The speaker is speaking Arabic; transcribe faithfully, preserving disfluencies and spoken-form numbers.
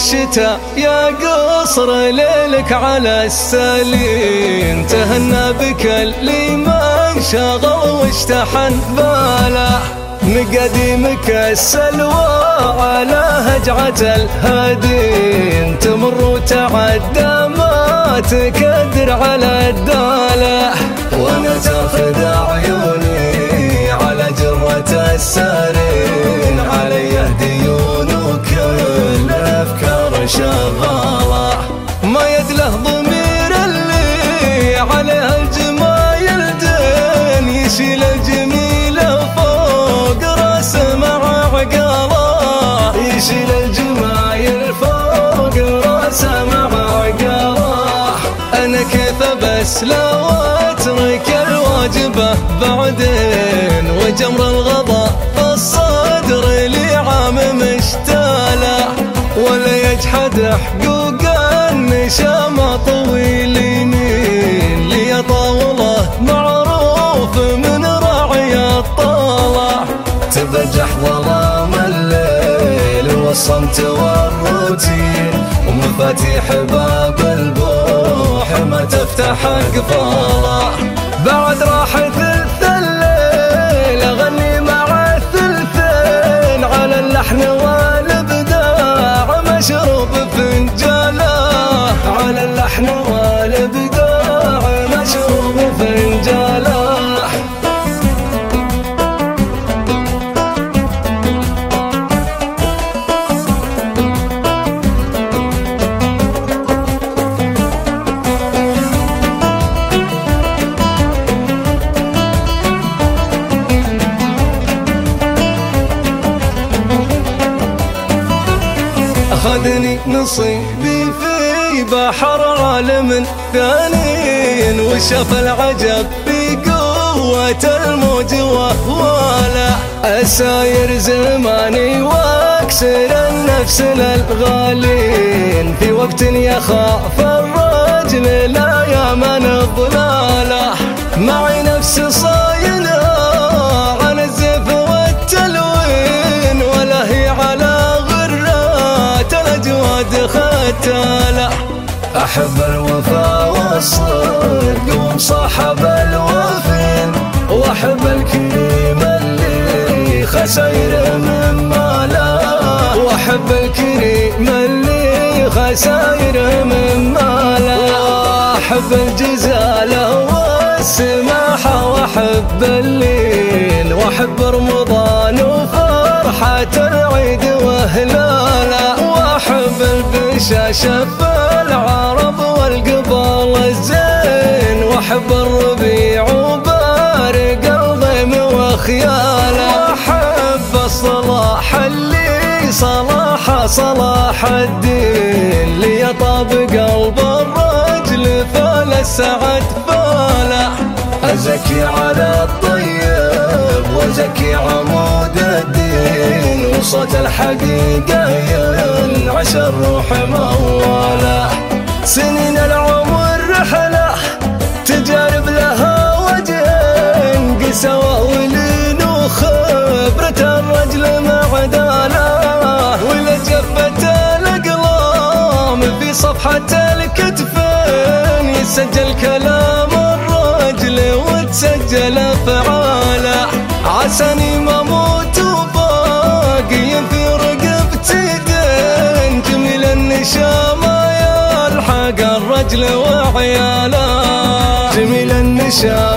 الشتاء يا قصر ليلك على السليم، تهنى بك اللي ما انشغل واشتحن باله، مقاديمك السلوى على هجعة الهادين، تمر وتعدى ما تكدر على الدالة، وانا تاخذ عيوني على جرة السارين، علي ديون وكل افكار شغالة، ما يدله ضمير اللي عليها الجمايل دين، يشيل الجميلة فوق راسه مع عقاله، يشيل الجمايل فوق راسه مع عقاله، انا كيف بس لو اترك الواجبه بعدين، وجمر الغضا في الصدر لي عام مشتاله، ولا يجحد حقوق النشامه طويل يمين، لي طاوله معروف من راعي الطاله، تبجح ظلام الليل والصمت والروتين، ومفاتيح باب البوح ما تفتح اقفاله، بعد راح ثلث الليل اغني مع الثلثين، على اللحن والابداع مشروب فنجاله، على اللحن والابداع مشروب فنجاله. أخذني نصيبي في بحر عالم ثاني، وشاف العجب في قوة الموج وهواله، أساير زماني واكسر النفس للغالين، في وقت يخاف الرجل لا يامن الضلاله، معي نفس صاينها عن الزيف والتلوين، ولا هي على الأجواد ختاله، أحب الوفا والصدق ومصاحب الوفين، وأحب الكريم اللي خساير من ماله، وأحب الكريم اللي خساير من ماله، وأحب الجزالة والسماحة، وأحب اللين، وأحب رمضان وفرحة العيد وهلاله، وأحب البشاشة في العرب والقبال الزين، وأحب الربيع وبارق الغيم وخياله، وأحب الصلاح اللي صلاح صلاح الدين، لي طاب قلب الرجل فلسعد فاله، أزكي على الطيب وزكي عمود الدين، وصوت الحقيقة ينعش الروح موالة، سنين العمر رحلة تجارب لها وجهين، قسوة ولين وخبرة الرجل معداله، ولا جفة الأقلام في صفحة الكتفين، يسجل كلام الرجل وتسجل أفعاله، عساني ما موت وباقي في رقبتي دين، جميل النشامة يلحق الرجل وعياله، جميل النشامة